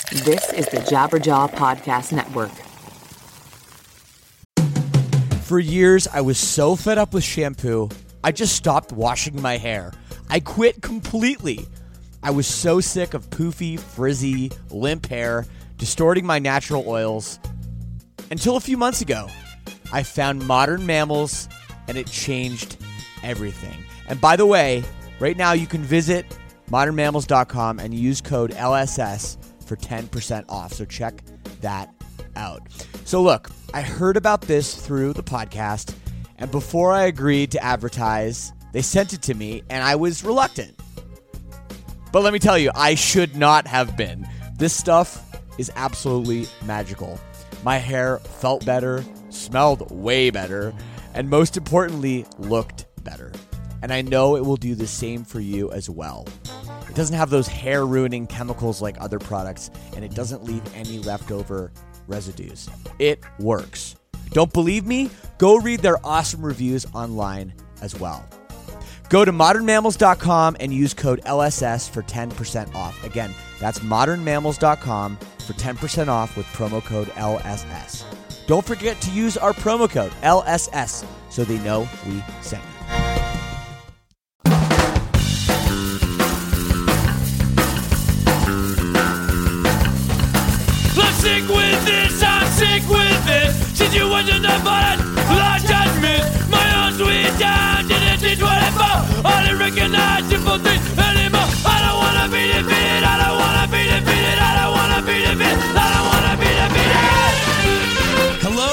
This is the Jabberjaw Podcast Network. For years, I was so fed up with shampoo, I just stopped washing my hair. I quit completely. I was so sick of poofy, frizzy, limp hair, distorting my natural oils. Until a few months ago, I found Modern Mammals, and it changed everything. And by the way, right now you can visit modernmammals.com and use code LSS for 10% off. So check that out. So look, I heard about this through the podcast, and before I agreed to advertise, they sent it to me, and I was reluctant. But let me tell you, I should not have been. This stuff is absolutely magical. My hair felt better, smelled way better, and most importantly, looked better. And I know it will do the same for you as well. It doesn't have those hair-ruining chemicals like other products, and it doesn't leave any leftover residues. It works. Don't believe me? Go read their awesome reviews online as well. Go to modernmammals.com and use code LSS for 10% off. Again, that's modernmammals.com for 10% off with promo code LSS. Don't forget to use our promo code LSS so they know we sent you. Sick with this, I'm sick with this. Situation that bought large judgment. My own sweet down, didn't teach what I bought. I didn't recognize simple things anymore. I don't wanna be defeated, I don't wanna be defeated, I don't wanna be defeated, I don't wanna be defeated. Hello,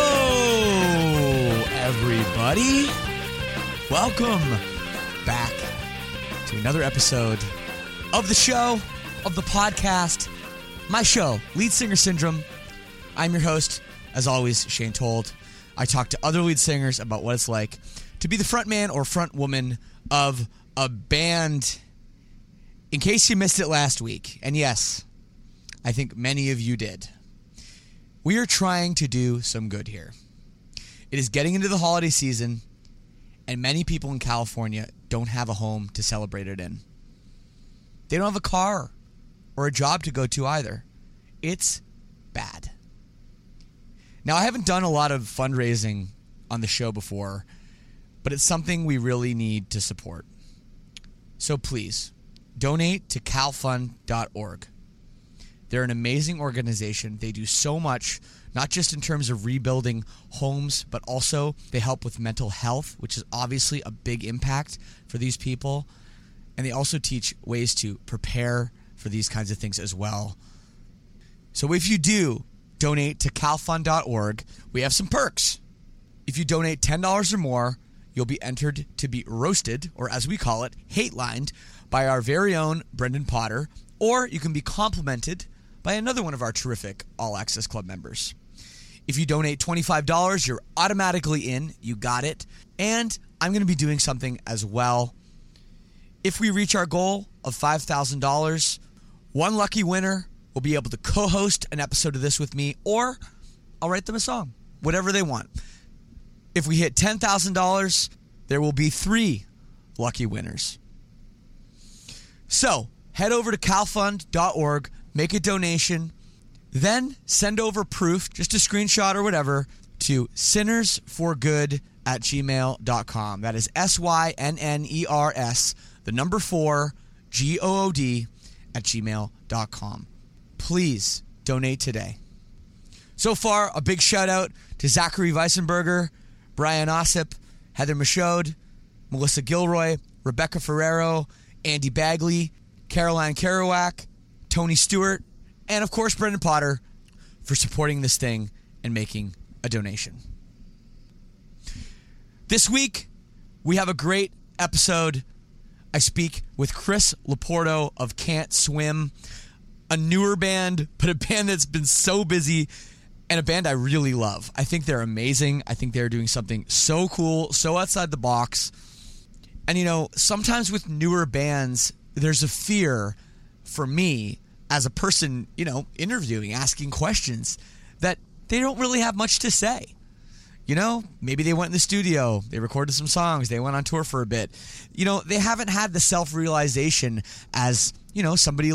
everybody. Welcome back to another episode of the show, of the podcast. My show, Lead Singer Syndrome. I'm your host, as always, Shane Told. I talk to other lead singers about what it's like to be the front man or front woman of a band. In case you missed it last week, and yes, I think many of you did, we are trying to do some good here. It is getting into the holiday season, and many people in California don't have a home to celebrate it in. They don't have a car or a job to go to either. It's bad. Now, I haven't done a lot of fundraising on the show before, but it's something we really need to support. So please, donate to calfund.org. They're an amazing organization. They do so much, not just in terms of rebuilding homes, but also they help with mental health, which is obviously a big impact for these people. And they also teach ways to prepare for these kinds of things as well. So if you do donate to calfund.org, we have some perks. If you donate $10 or more, you'll be entered to be roasted, or as we call it, hate-lined, by our very own Brendan Potter, or you can be complimented by another one of our terrific All Access Club members. If you donate $25, you're automatically in. You got it. And I'm going to be doing something as well. If we reach our goal of $5,000, one lucky winner will be able to co-host an episode of this with me, or I'll write them a song, whatever they want. If we hit $10,000, there will be 3 lucky winners. So head over to calfund.org, make a donation, then send over proof, just a screenshot or whatever, to sinnersforgood@gmail.com. That is SYNNERS, the number 4, GOOD @gmail.com. Please donate today. So far, a big shout out to Zachary Weissenberger, Brian Ossip, Heather Michaud, Melissa Gilroy, Rebecca Ferrero, Andy Bagley, Caroline Kerouac, Tony Stewart, and of course Brendan Potter for supporting this thing and making a donation. This week, we have a great episode. I speak with Chris Laporto of Can't Swim, a newer band, but a band that's been so busy, and a band I really love. I think they're amazing. I think they're doing something so cool, so outside the box. And, you know, sometimes with newer bands, there's a fear for me as a person, you know, interviewing, asking questions, that they don't really have much to say. You know, maybe they went in the studio, they recorded some songs, they went on tour for a bit. You know, they haven't had the self-realization as, you know, somebody like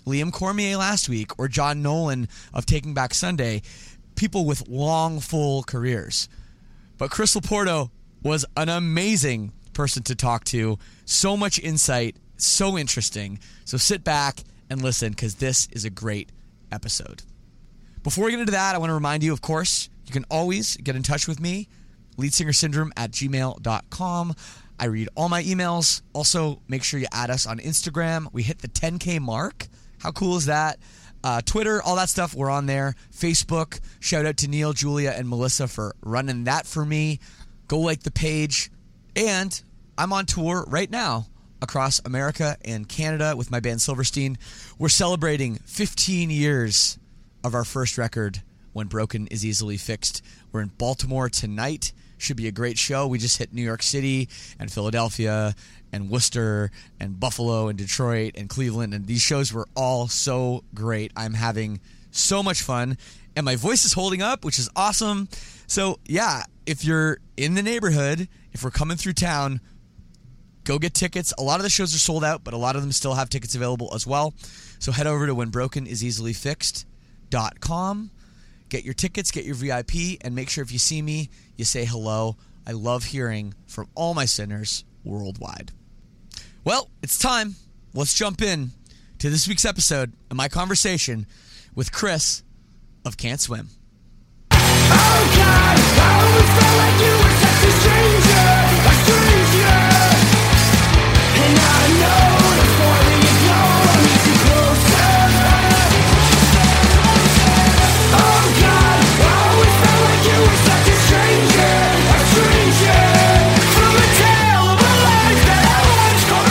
Liam Cormier last week or John Nolan of Taking Back Sunday, people with long, full careers. But Chris Laporto was an amazing person to talk to. So much insight, so interesting. So sit back and listen, because this is a great episode. Before we get into that, I want to remind you, of course, you can always get in touch with me, leadsingersyndrome@gmail.com. I read all my emails. Also, make sure you add us on Instagram. We hit the 10K mark. How cool is that? Twitter, all that stuff, we're on there. Facebook, shout out to Neil, Julia, and Melissa for running that for me. Go like the page. And I'm on tour right now across America and Canada with my band Silverstein. We're celebrating 15 years of our first record, When Broken Is Easily Fixed. We're in Baltimore tonight. Should be a great show. We just hit New York City and Philadelphia and Worcester and Buffalo and Detroit and Cleveland, and these shows were all so great. I'm having so much fun, and my voice is holding up, which is awesome. So yeah, if you're in the neighborhood, if we're coming through town, go get tickets. A lot of the shows are sold out, but a lot of them still have tickets available as well. So head over to whenbrokeniseasily.fixed.com. Get your tickets, get your VIP, and make sure if you see me, you say hello. I love hearing from all my sinners worldwide. Well, it's time. Let's jump in to this week's episode of my conversation with Chris of Can't Swim. Oh God, I always felt like you were such a stranger. And I know the farther you go, I need you closer. Oh God, I always felt like you were such a stranger. From a tale of a life that I once called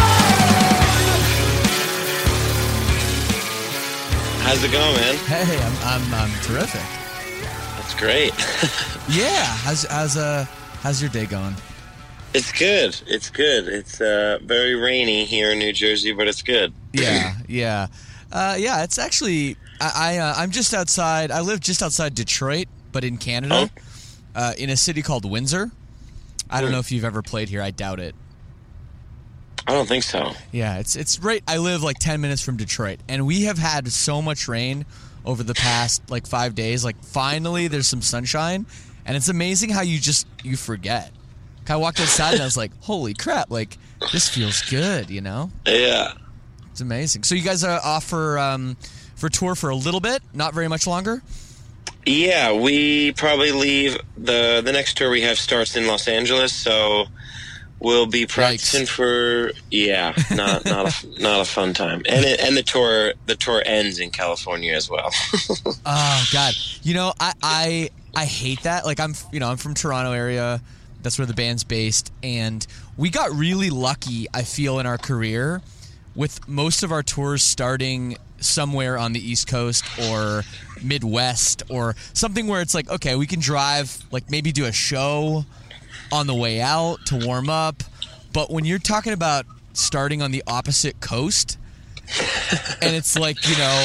my own. How's it going, man? Hey, I'm terrific. That's great. Yeah, how's your day going? It's good. It's good. It's very rainy here in New Jersey, but it's good. Yeah. It's actually I'm just outside. I live just outside Detroit, but in Canada, in a city called Windsor. I don't know if you've ever played here. I doubt it. I don't think so. Yeah, it's right. I live like 10 minutes from Detroit, and we have had so much rain over the past like 5 days. Like finally, there's some sunshine, and it's amazing how you forget. I walked outside and I was like, "Holy crap! Like this feels good," you know? Yeah, it's amazing. So you guys are off for tour for a little bit, not very much longer. Yeah, we probably leave the next tour we have starts in Los Angeles, so we'll be practicing for not a fun time. And the tour ends in California as well. Oh God, you know I hate that. Like I'm from Toronto area. That's where the band's based, and we got really lucky, I feel, in our career with most of our tours starting somewhere on the East Coast or Midwest or something where it's like, okay, we can drive, like maybe do a show on the way out to warm up. But when you're talking about starting on the opposite coast and it's like,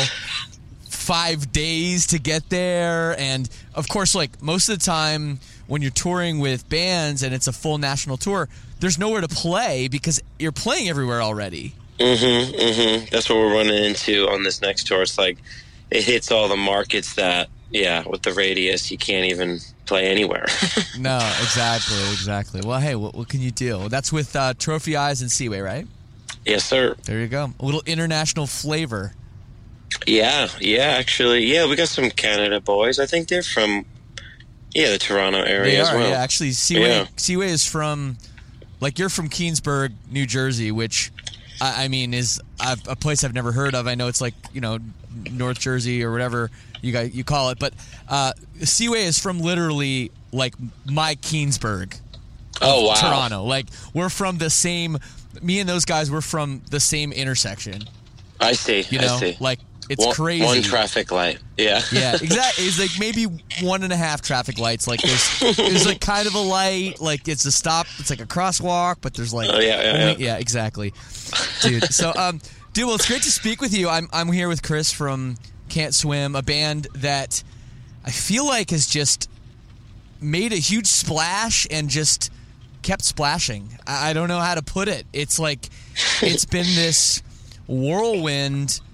5 days to get there, and of course, like most of the time when you're touring with bands and it's a full national tour, there's nowhere to play because you're playing everywhere already. That's what we're running into on this next tour. It's like it hits all the markets that, with the radius, you can't even play anywhere. No, exactly. Well, hey, what can you do? That's with Trophy Eyes and Seaway, right? Yes, sir. There you go. A little international flavor. Yeah, actually. Yeah, we got some Canada boys. I think they're from the Toronto area as well. Yeah, actually, Seaway is from, like, you're from Keansburg, New Jersey, which I mean is a place I've never heard of. I know it's like, North Jersey or whatever you call it, but Seaway is from literally like my Keansburg. Oh, wow. Toronto. Like we're from the same. Me and those guys were from the same intersection. I see. I see. Like it's crazy. One traffic light. Yeah. Yeah, exactly. It's like maybe 1.5 traffic lights. Like there's like kind of a light. Like it's a stop. It's like a crosswalk, but there's like yeah, exactly, dude. So dude, well, it's great to speak with you. I'm here with Chris from Can't Swim, a band that I feel like has just made a huge splash and just kept splashing. I don't know how to put it. It's like it's been this whirlwind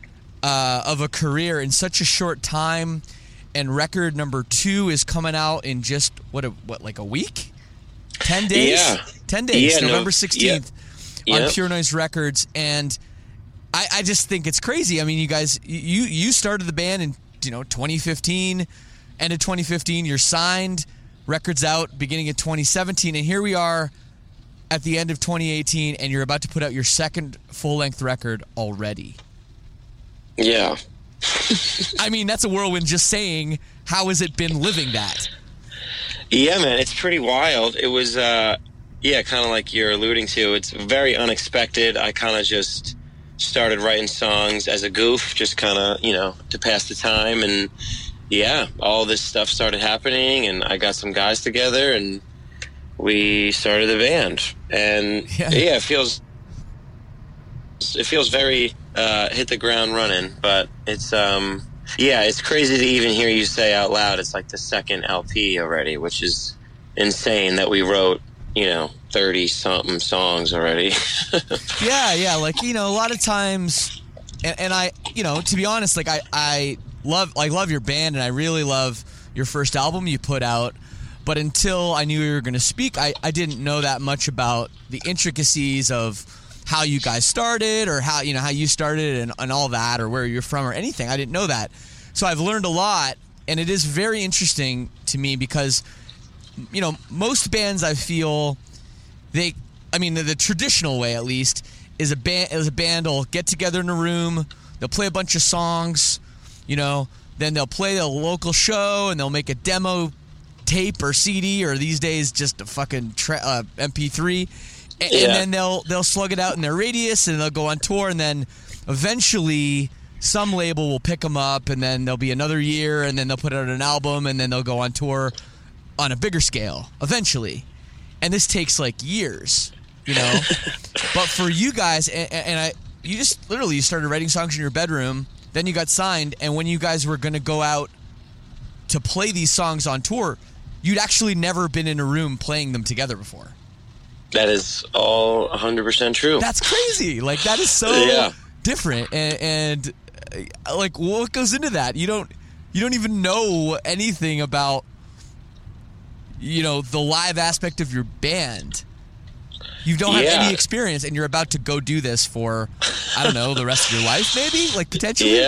of a career in such a short time, and record number 2 is coming out in just what like a week, 10 days, 10 days, November 16th on Pure Noise Records, and I just think it's crazy. I mean, you guys, you started the band in 2015, end of 2015. You're signed, records out beginning of 2017, and here we are at the end of 2018, and you're about to put out your second full-length record already. Yeah. I mean, that's a whirlwind just saying, how has it been living that? Yeah, man, it's pretty wild. It was, kind of like you're alluding to. It's very unexpected. I kind of just started writing songs as a goof, just kind of, to pass the time. And, all this stuff started happening, and I got some guys together, and we started the band. And, it feels very hit the ground running, but it's it's crazy to even hear you say out loud it's like the second LP already, which is insane that we wrote 30 something songs already. Like, a lot of times, and I, to be honest, like I love your band, and I really love your first album you put out, but until I knew we were going to speak, I didn't know that much about the intricacies of how you guys started, or how you started and all that, or where you're from or anything. I didn't know that. So I've learned a lot, and it is very interesting to me because, most bands, I feel, the traditional way at least is a band will get together in a room, they'll play a bunch of songs, then they'll play a local show, and they'll make a demo tape or CD, or these days just a fucking MP3. And then they'll slug it out in their radius, and they'll go on tour, and then eventually some label will pick them up, and then there'll be another year, and then they'll put out an album, and then they'll go on tour on a bigger scale eventually. And this takes like years, But for you guys, you just literally you started writing songs in your bedroom, then you got signed, and when you guys were going to go out to play these songs on tour, you'd actually never been in a room playing them together before. That is all 100% true. That's crazy. Like, that is so different. And like, what goes into that? You don't even know anything about, the live aspect of your band. You don't have any experience, and you're about to go do this for, I don't know, the rest of your life, maybe? Like, potentially?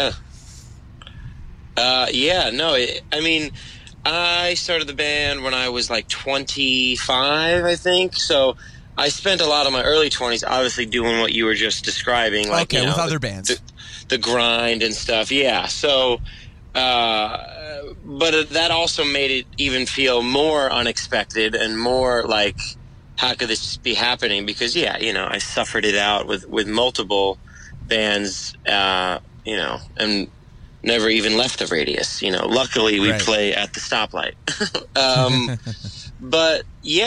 I started the band when I was like 25, I think. So I spent a lot of my early 20s obviously doing what you were just describing. Like, with other bands. The grind and stuff. Yeah. So, but that also made it even feel more unexpected and more like, how could this be happening? Because, I suffered it out with multiple bands, and never even left the radius. Luckily we play at the stoplight. But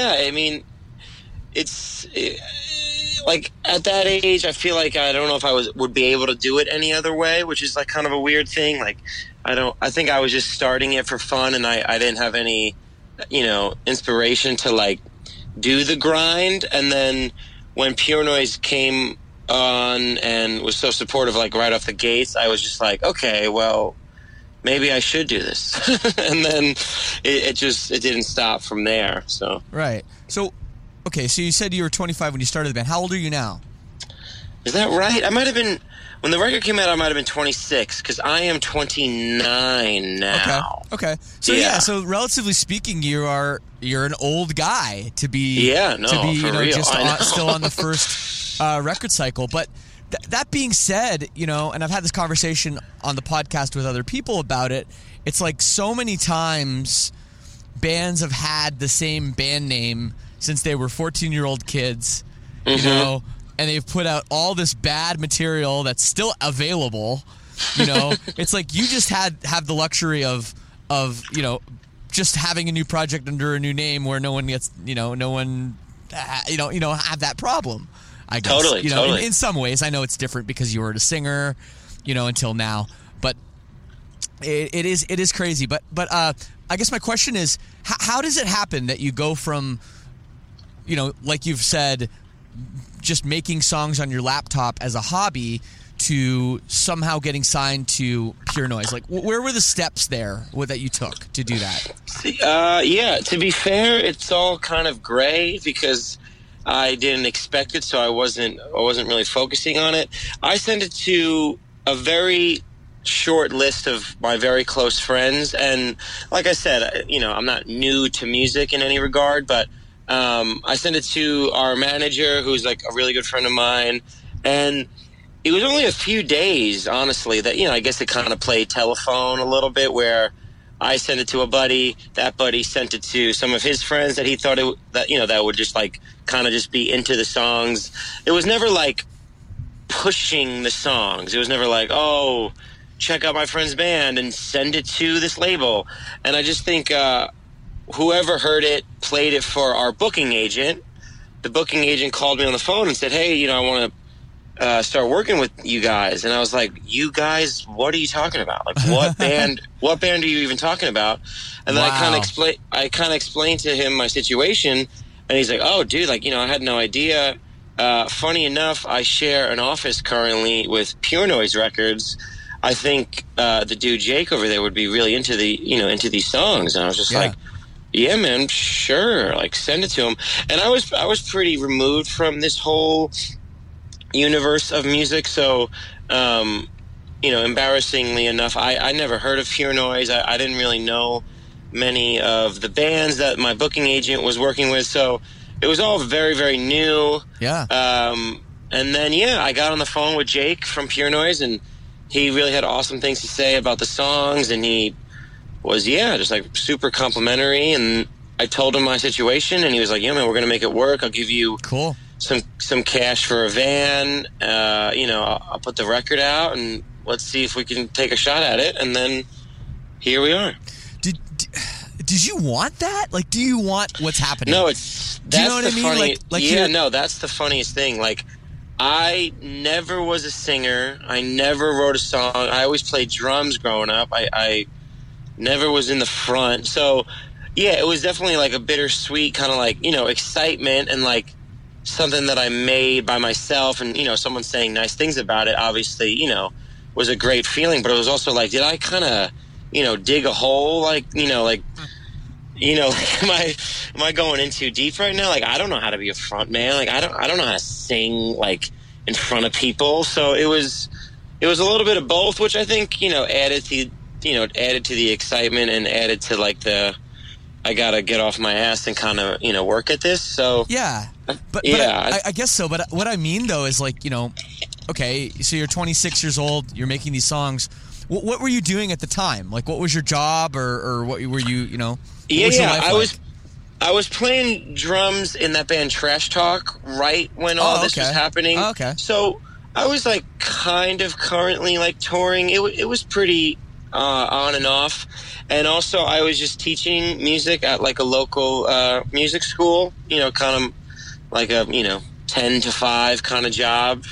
like at that age, I feel like I don't know if I would be able to do it any other way, which is like kind of a weird thing. Like I think I was just starting it for fun, and I didn't have any, inspiration to like do the grind. And then when Pure Noise came on and was so supportive, like right off the gates, I was just like, okay, well, maybe I should do this. And then it didn't stop from there. So right. So okay, so you said you were 25 when you started the band. How old are you now? Is that right? I might have been, when the record came out, I might have been 26, because I am 29 now. Okay. So so relatively speaking, you're an old guy to be for real. Just still on the first record cycle. But that being said, and I've had this conversation on the podcast with other people about it. It's like so many times bands have had the same band name since they were 14-year-old kids, and they've put out all this bad material that's still available. It's like you just have the luxury of just having a new project under a new name where no one gets, no one, have that problem. I guess. Totally. In some ways, I know it's different because you were a singer, until now, but it is crazy. But I guess my question is, how does it happen that you go from, like you've said, just making songs on your laptop as a hobby to somehow getting signed to Pure Noise? Like, where were the steps there that you took to do that? Yeah, to be fair, it's all kind of gray because I didn't expect it, so I wasn't really focusing on it. I sent it to a very short list of my very close friends, and like I said, I'm not new to music in any regard, but I sent it to our manager, who's like a really good friend of mine, and it was only a few days, honestly, that, I guess it kind of played telephone a little bit, where I sent it to a buddy, that buddy sent it to some of his friends that he thought that would just like kind of just be into the songs. It was never like pushing the songs. It was never like, oh, check out my friend's band and send it to this label. And I just think whoever heard it played it for our booking agent. The booking agent called me on the phone and said, hey, I want to start working with you guys. And I was like, you guys, what are you talking about? Like, what band are you even talking about? And then I kind of explained to him my situation, and he's like, oh, dude, like, I had no idea. Funny enough, I share an office currently with Pure Noise Records. I think the dude Jake over there would be really into into these songs. And I was just like, yeah, man, sure, like, send it to him. And I was pretty removed from this whole universe of music, so embarrassingly enough, I never heard of Pure Noise. I didn't really know many of the bands that my booking agent was working with, so it was all very, very new. And then I got on the phone with Jake from Pure Noise, and he really had awesome things to say about the songs, and he was just like super complimentary. And I told him my situation, and he was like, yeah, man, we're gonna make it work. I'll give you some cash for a van. I'll put the record out, and let's see if we can take a shot at it. And then here we are. Did you want that? Like, do you want what's happening? No, do you know what I mean? That's the funniest thing. Like, I never was a singer. I never wrote a song. I always played drums growing up. I never was in the front. So, it was definitely like a bittersweet kind of like, excitement, and like something that I made by myself, and, someone saying nice things about it, obviously, was a great feeling. But it was also like, did I kind of, dig a hole? Like, am I going in too deep right now? Like, I don't know how to be a front man. Like, I don't know how to sing like in front of people. So it was a little bit of both, which I think, added to the excitement, and added to like I gotta get off my ass and kind of, work at this. So but I guess so. But what I mean though is like, okay, so you're 26 years old, you're making these songs. What were you doing at the time? Like, what was your job, or what were you, what was your life like? I was playing drums in that band Trash Talk right when all this was happening. Oh, okay. So I was like kind of currently like touring. It was pretty on and off. And also I was just teaching music at like a local music school, kind of like a, 10 to 5 kind of job.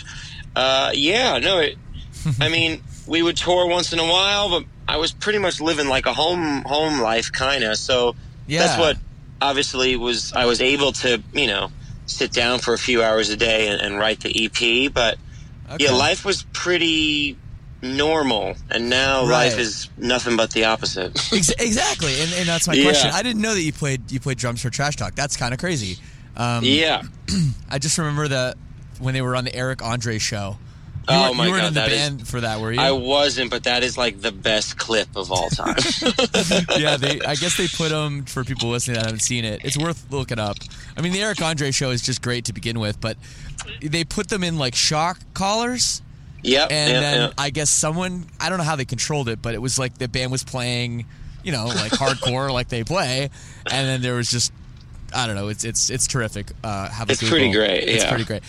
I mean, we would tour once in a while, but I was pretty much living like a home life kind of. So that's what obviously I was able to, sit down for a few hours a day and write the EP. But life was pretty normal, and now life is nothing but the opposite. Exactly, and that's my question. I didn't know that you played drums for Trash Talk. That's kind of crazy. I just remember that when they were on the Eric Andre show. You weren't in the band for that, were you? I wasn't, but that is like the best clip of all time. I guess they put them, for people listening that haven't seen it, it's worth looking up. I mean, the Eric Andre show is just great to begin with, but they put them in like shock collars. I guess someone, I don't know how they controlled it, but it was like the band was playing, like hardcore like they play, and then there was just, I don't know, it's terrific. It's pretty great. It's pretty great.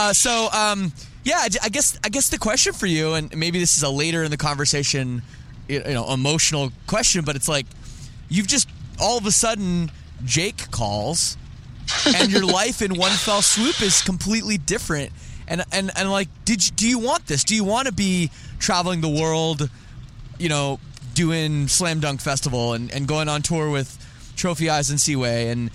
I guess the question for you, and maybe this is a later in the conversation, emotional question, but it's like, you've just all of a sudden Jake calls, and your life in one fell swoop is completely different. And like, do you want this? Do you want to be traveling the world, doing Slam Dunk Festival and going on tour with Trophy Eyes and Seaway and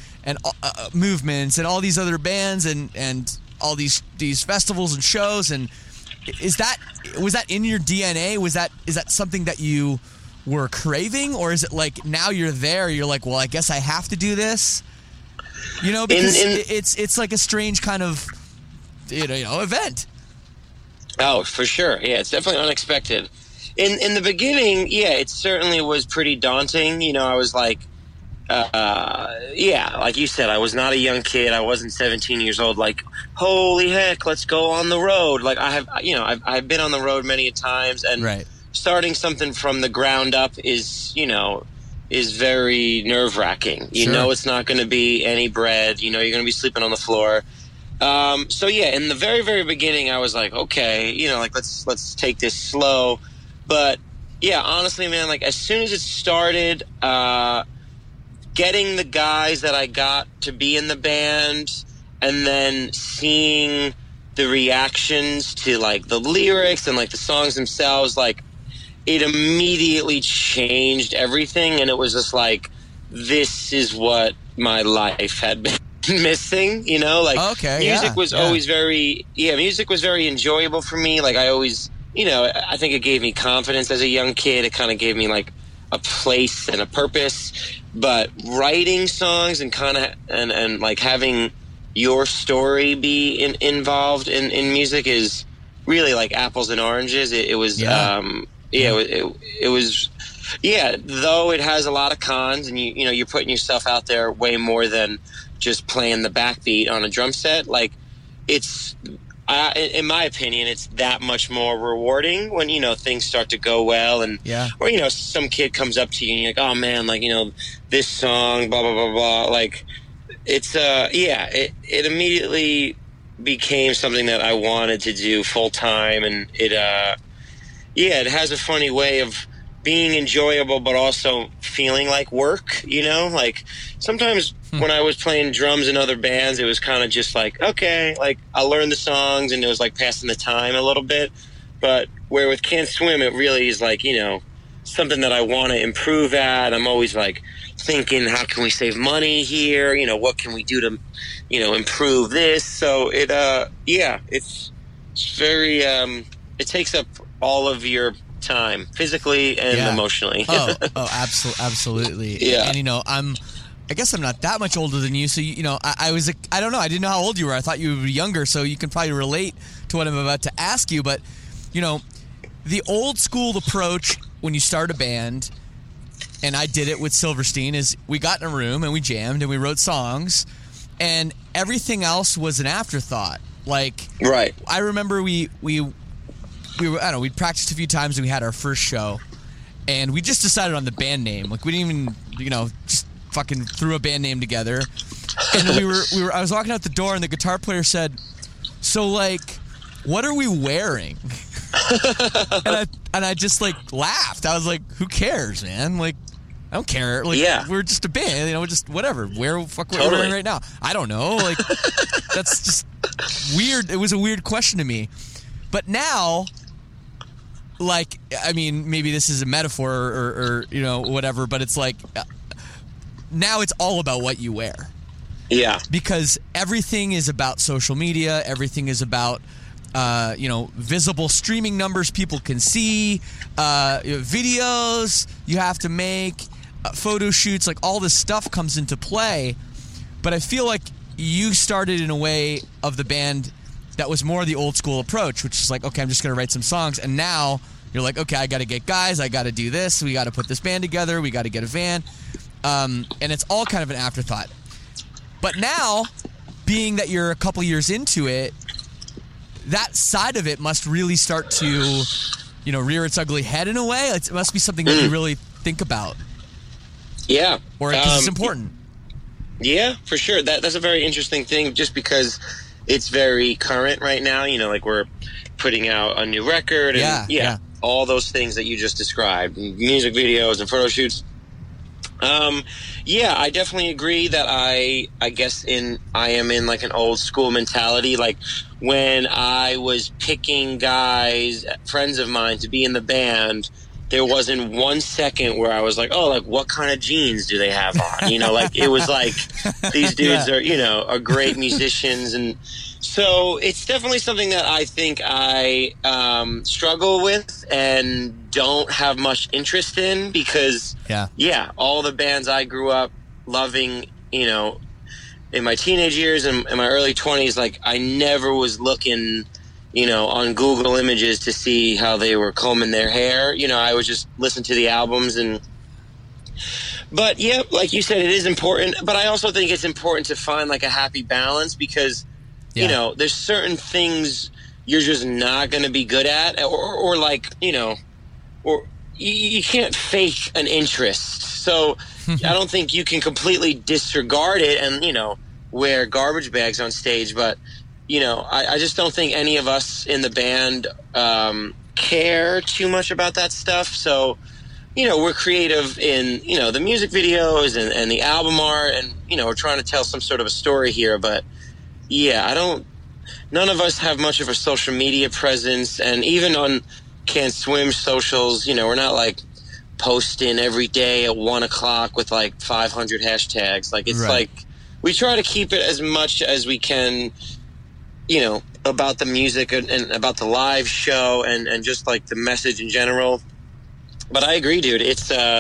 Movements and all these other bands and all these festivals and shows, and was that in your DNA? Is that something that you were craving, or is it like now you're there, you're like, well, I guess I have to do this? You know, because it's like a strange kind of event. Oh, for sure. Yeah, it's definitely unexpected. In the beginning, yeah, it certainly was pretty daunting. You know, I was like, like you said, I was not a young kid. I wasn't 17 years old. Like, holy heck, let's go on the road. Like I've been on the road many a times, and starting something from the ground up is very nerve wracking. You know, it's not going to be any bread. You know, you're going to be sleeping on the floor. So yeah, in the very, very beginning, I was like, okay, you know, like let's take this slow. But yeah, honestly, man, like as soon as it started, getting the guys that I got to be in the band, and then seeing the reactions to like the lyrics and like the songs themselves, like it immediately changed everything. And it was just like, this is what my life had been missing, you know, like music was always music was very enjoyable for me. Like I always, you know, I think it gave me confidence as a young kid. It kind of gave me like a place and a purpose. But writing songs and kind of and like having your story be involved in music is really like apples and oranges. It was it was though it has a lot of cons, and you know you're putting yourself out there way more than just playing the backbeat on a drum set. Like it's in my opinion, it's that much more rewarding when, you know, things start to go well, and or, you know, some kid comes up to you and you're like, oh man, like, you know, this song, blah, blah, blah, blah. Like it's, it immediately became something that I wanted to do full time. And it has a funny way of being enjoyable, but also feeling like work, you know, like sometimes when I was playing drums in other bands, it was kind of just like, okay, like I'll learn the songs, and it was like passing the time a little bit. But where with Can't Swim, it really is like, you know, something that I want to improve at. I'm always like thinking, how can we save money here? You know, what can we do to, you know, improve this? So it, it's very, it takes up all of your time, physically and emotionally. Absolutely. Yeah. And, you know, I guess I'm not that much older than you, so you know, I don't know, I didn't know how old you were. I thought you would be younger, so you can probably relate to what I'm about to ask you. But, you know, the old school approach when you start a band, and I did it with Silverstein, is we got in a room and we jammed and we wrote songs, and everything else was an afterthought. Like, I remember we were, I don't know, we'd practiced a few times and we had our first show, and we just decided on the band name. Like, we didn't even, you know, just fucking threw a band name together. And I was walking out the door, and the guitar player said, so like, what are we wearing? and I just like laughed. I was like, who cares, man? Like, I don't care. Like, we're just a band, you know, just whatever. What we're wearing right now. I don't know. Like, that's just weird. It was a weird question to me. But now, like, I mean, maybe this is a metaphor or you know, whatever, but it's like, now it's all about what you wear. Yeah. Because everything is about social media. Everything is about, you know, visible streaming numbers people can see, videos you have to make, photo shoots, like all this stuff comes into play. But I feel like you started in a way of the band that was more the old school approach, which is like, okay, I'm just going to write some songs. And now you're like, okay, I got to get guys. I got to do this. We got to put this band together. We got to get a van. And it's all kind of an afterthought. But now, being that you're a couple years into it, that side of it must really start to, you know, rear its ugly head in a way. It must be something that you really think about. Yeah. Or because it's important. Yeah, for sure. That's a very interesting thing, just because it's very current right now. You know, like we're putting out a new record and all those things that you just described, music videos and photo shoots. I definitely agree that I guess I am in like an old school mentality. Like when I was picking guys, friends of mine, to be in the band, there wasn't 1 second where I was like, oh, like what kind of jeans do they have on? You know, like it was like these dudes are, you know, are great musicians. And So it's definitely something that I think I struggle with and don't have much interest in because, all the bands I grew up loving, you know, in my teenage years and in my early 20s, like I never was looking, you know, on Google Images to see how they were combing their hair. You know, I would just listen to the albums but yeah, like you said, it is important, but I also think it's important to find like a happy balance because, you know, there's certain things you're just not going to be good at or like, you know, or you can't fake an interest. So I don't think you can completely disregard it and, you know, wear garbage bags on stage. But, you know, I just don't think any of us in the band care too much about that stuff. So, you know, we're creative in, you know, the music videos and the album art and, you know, we're trying to tell some sort of a story here. But, yeah, none of us have much of a social media presence. And even on Can't Swim socials, you know, we're not like posting every day at 1 o'clock with like 500 hashtags. Like it's like we try to keep it as much as we can, you know, about the music and about the live show and just like the message in general. But I agree, dude. It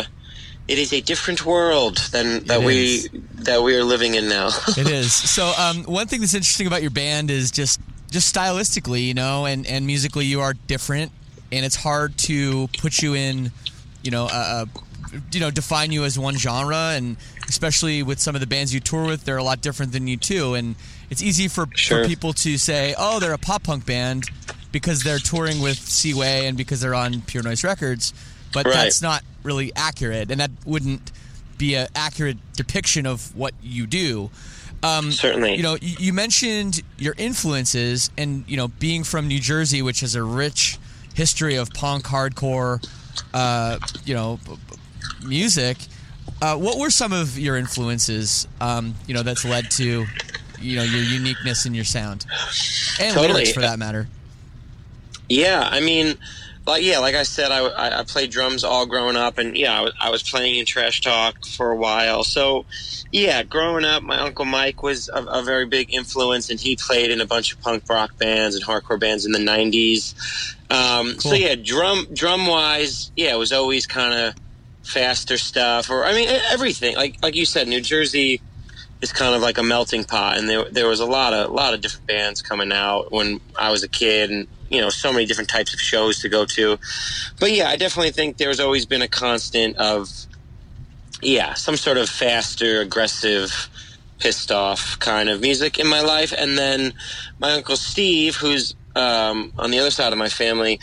is a different world than that we are living in now. It is. So one thing that's interesting about your band is just stylistically, you know, and musically you are different, and it's hard to put you in, you know, define you as one genre, and especially with some of the bands you tour with, they're a lot different than you too, and it's easy for people to say, oh, they're a pop punk band because they're touring with Seaway and because they're on Pure Noise Records, but that's not really accurate, and that wouldn't be an accurate depiction of what you do. Certainly. You know, you mentioned your influences and, you know, being from New Jersey, which has a rich history of punk, hardcore, you know, music. What were some of your influences, you know, that's led to, you know, your uniqueness in your sound? And lyrics, for that matter. Yeah, I mean, like I said, I played drums all growing up, and I was playing in Trash Talk for a while. So, growing up, my Uncle Mike was a very big influence, and he played in a bunch of punk rock bands and hardcore bands in the 90s. Cool. So drum wise, it was always kind of faster stuff, or I mean everything. Like you said, New Jersey is kind of like a melting pot, and there was a lot of different bands coming out when I was a kid, and you know, so many different types of shows to go to. But I definitely think there's always been a constant of some sort of faster, aggressive, pissed off kind of music in my life. And then my Uncle Steve, who's on the other side of my family,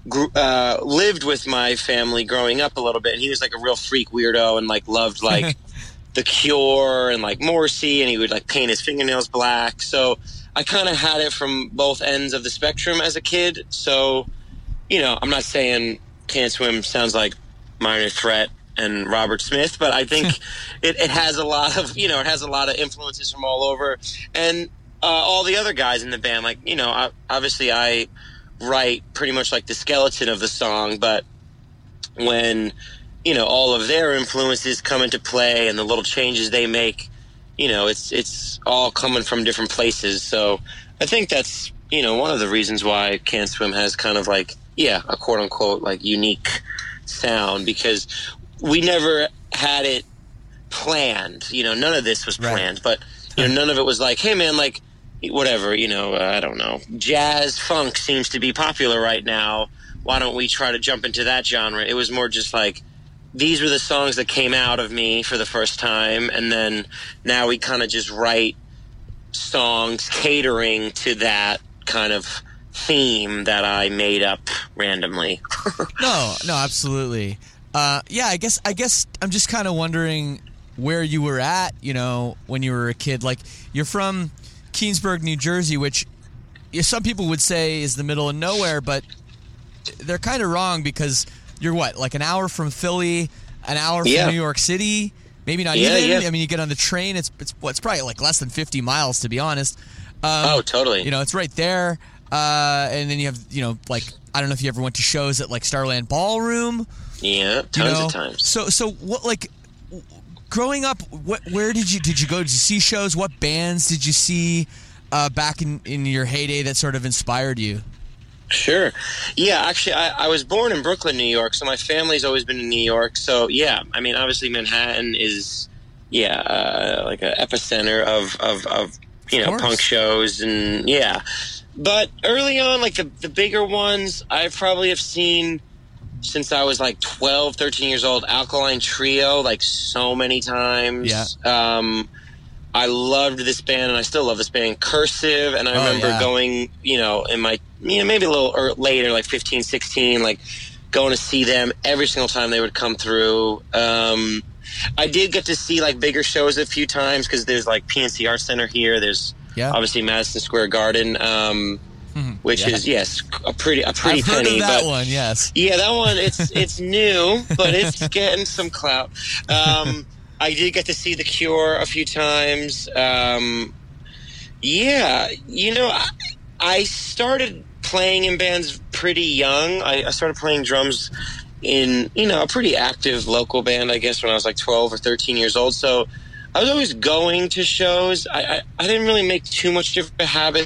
lived with my family growing up a little bit, and he was like a real freak weirdo and like loved like The Cure and like Morrissey, and he would like paint his fingernails black. So I kind of had it from both ends of the spectrum as a kid. So, you know, I'm not saying Can't Swim sounds like Minor Threat and Robert Smith, but I think it has a lot of, you know, it has a lot of influences from all over. And all the other guys in the band, like, you know, obviously I write pretty much like the skeleton of the song, but when, you know, all of their influences come into play and the little changes they make, you know, it's all coming from different places. So I think that's, you know, one of the reasons why Can't Swim has kind of like, a quote unquote like unique sound, because we never had it planned. You know, none of this was planned, but you know, none of it was like, hey man, like whatever, you know, I don't know, jazz funk seems to be popular right now. Why don't we try to jump into that genre? It was more just like, these were the songs that came out of me for the first time, and then now we kind of just write songs catering to that kind of theme that I made up randomly. No, absolutely. I guess I'm just kind of wondering where you were at, you know, when you were a kid. Like, you're from Keansburg, New Jersey, which some people would say is the middle of nowhere, but they're kind of wrong, because you're what, like an hour from Philly, an hour from New York City, maybe not even. I mean, you get on the train, it's probably like less than 50 miles, to be honest. Totally. You know, it's right there. And then you have, you know, like, I don't know if you ever went to shows at like Starland Ballroom. Yeah, tons of times. So what, like, growing up, where did you go to see shows? What bands did you see? back in your heyday that sort of inspired you? Sure. Yeah, actually, I was born in Brooklyn, New York, so my family's always been in New York. So, yeah, I mean, obviously Manhattan is, like an epicenter of punk shows. And, yeah. But early on, like the bigger ones, I probably have seen since I was like 12, 13 years old, Alkaline Trio, like so many times. Yeah. I loved this band, and I still love this band, Cursive, and I remember going, in my, maybe a little later, like 15, 16, like going to see them every single time they would come through. I did get to see like bigger shows a few times because there's like PNC Arts Center here. There's obviously Madison Square Garden, which is a pretty I've penny. Heard of that one, yes. Yeah, that one it's new, but it's getting some clout. I did get to see The Cure a few times. I started playing in bands pretty young. I started playing drums in, a pretty active local band, I guess, when I was like 12 or 13 years old. So I was always going to shows. I didn't really make too much of a habit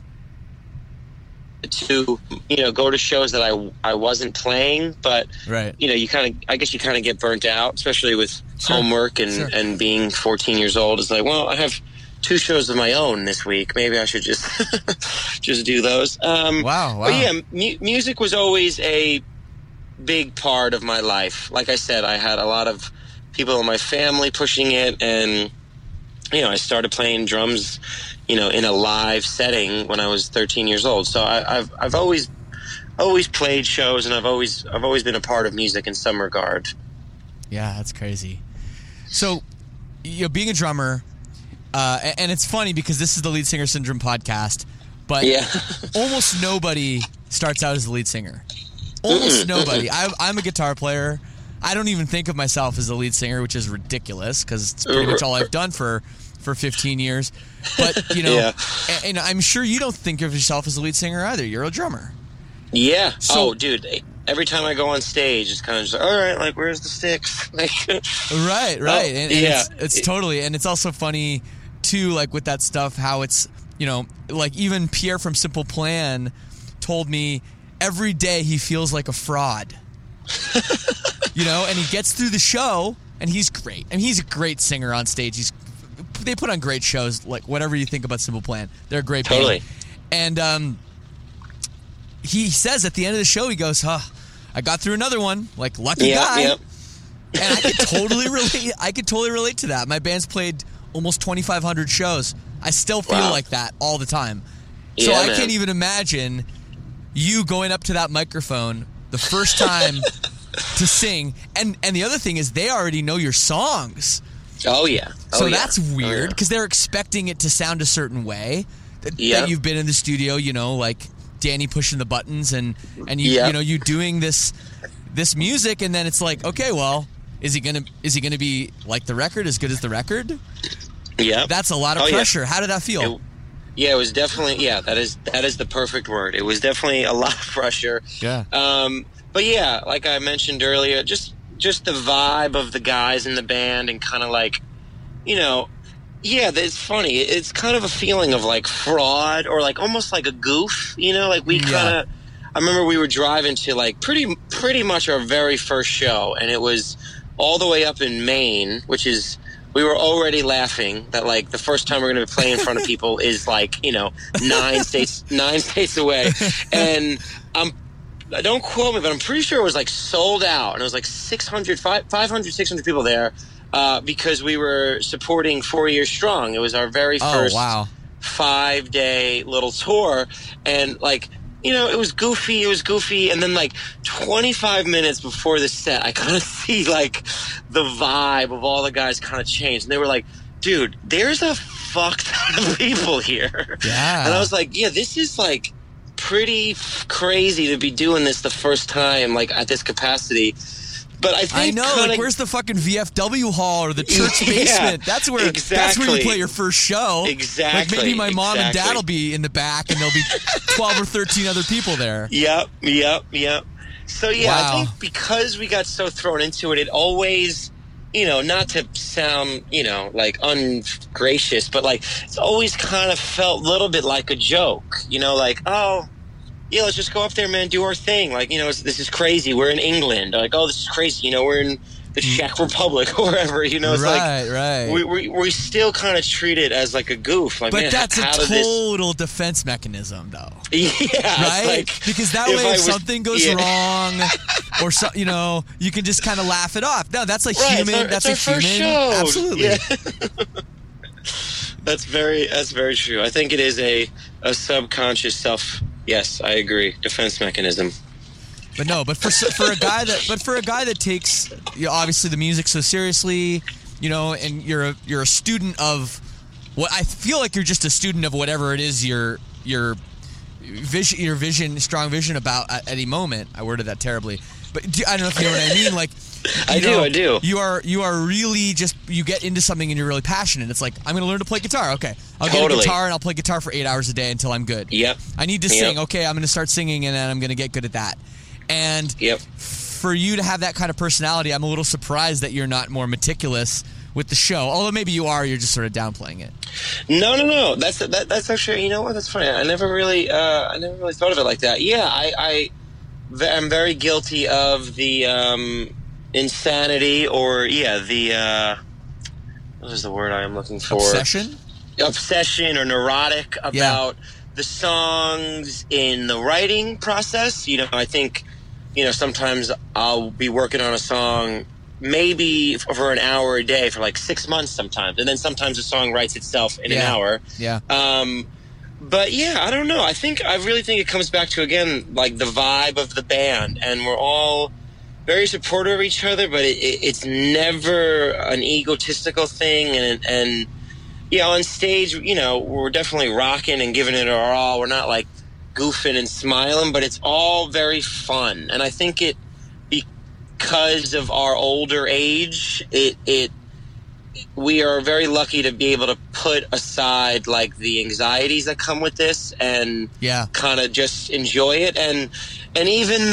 to, go to shows that I wasn't playing, but right. You kind of get burnt out, especially with homework and being 14 years old. It's like, well, I have 2 shows of my own this week. Maybe I should just just do those. Wow. But yeah, music was always a big part of my life. Like I said, I had a lot of people in my family pushing it, and I started playing drums, in a live setting when I was 13 years old. So I've always played shows, and I've always been a part of music in some regard. Yeah, that's crazy. So, being a drummer, and it's funny because this is the Lead Singer Syndrome podcast, but almost nobody starts out as a lead singer. Almost nobody. I'm a guitar player. I don't even think of myself as a lead singer, which is ridiculous because it's pretty much all I've done for 15 years. But, and I'm sure you don't think of yourself as a lead singer either. You're a drummer. Yeah. So, dude, every time I go on stage, it's kind of just like, all right, like, where's the sticks? Like, right. And it's totally, and it's also funny, too, like, with that stuff, how it's, like, even Pierre from Simple Plan told me every day he feels like a fraud. And he gets through the show, and he's great. I mean, he's a great singer on stage. They put on great shows, like whatever you think about Simple Plan. They're a great band. And he says at the end of the show, he goes, I got through another one, like lucky guy. Yep. And I could totally relate to that. My band's played almost 2,500 shows. I still feel like that all the time. So I can't even imagine you going up to that microphone the first time to sing. And the other thing is they already know your songs. Oh, yeah. So that's weird because they're expecting it to sound a certain way. That you've been in the studio, like Danny pushing the buttons and you doing this music, and then it's like, okay, well, is he gonna be like the record, as good as the record? Yeah. That's a lot of pressure. How did that feel? It was definitely that is the perfect word. It was definitely a lot of pressure. Yeah. But yeah, like I mentioned earlier, just the vibe of the guys in the band, and kind of like, it's funny. It's kind of a feeling of like fraud, or like almost like a goof, like we kind of, I remember we were driving to like pretty much our very first show, and it was all the way up in Maine, which is, we were already laughing that like the first time we're going to play in front of people is like, 9 states away. And don't quote me, but I'm pretty sure it was like sold out, and it was like 500, 600 people there, because we were supporting 4 Years Strong. It was our very first 5-day little tour, and like, it was goofy, and then like 25 minutes before the set, I kind of see like the vibe of all the guys kind of change, and they were like, dude, there's a fuck ton of people here. Yeah. And I was like, this is like pretty crazy to be doing this the first time, like at this capacity. But I think like, where's the fucking VFW hall or the church basement? That's where you play your first show. Exactly. Like maybe my mom and dad will be in the back, and there'll be 12 or 13 other people there. Yep. So I think because we got so thrown into it, it always not to sound, like ungracious, but like it's always kind of felt a little bit like a joke, like, oh, yeah, let's just go up there, man, do our thing. Like, this is crazy. We're in England. Like, oh, this is crazy. We're in the Czech Republic or wherever, it's right. We still kind of treat it as like a goof. Like, but man, that's how a total defense mechanism, though. Yeah. Right? Like, because that way if something goes wrong or, you can just kind of laugh it off. No, that's like human. That's a human. First show. Absolutely. Yeah. That's very true. I think it is a subconscious self. Yes, I agree. Defense mechanism. But for a guy that takes obviously the music so seriously, and you're a student of what I feel like you're just a student of whatever it is your vision, strong vision about at any moment. I worded that terribly, but I don't know if you know what I mean. Like, I do. You are really you get into something and you're really passionate. It's like, I'm going to learn to play guitar. Okay, I'll get a guitar and I'll play guitar for 8 hours a day until I'm good. Yep. I need to sing. Okay, I'm going to start singing and then I'm going to get good at that. And for you to have that kind of personality, I'm a little surprised that you're not more meticulous with the show. Although maybe you are, you're just sort of downplaying it. No. That's actually, that's funny. I never really thought of it like that. Yeah, I'm very guilty of the insanity, or what is the word I am looking for? Obsession or neurotic about the songs in the writing process. I think, sometimes I'll be working on a song maybe for an hour a day for like 6 months sometimes, and then sometimes the song writes itself in an hour. Yeah. But yeah, I don't know. I really think it comes back to, again, like the vibe of the band, and we're all very supportive of each other, but it's never an egotistical thing. And on stage, we're definitely rocking and giving it our all. We're not like goofing and smiling, but it's all very fun. And I think because of our older age, we are very lucky to be able to put aside like the anxieties that come with this and kind of just enjoy it. And even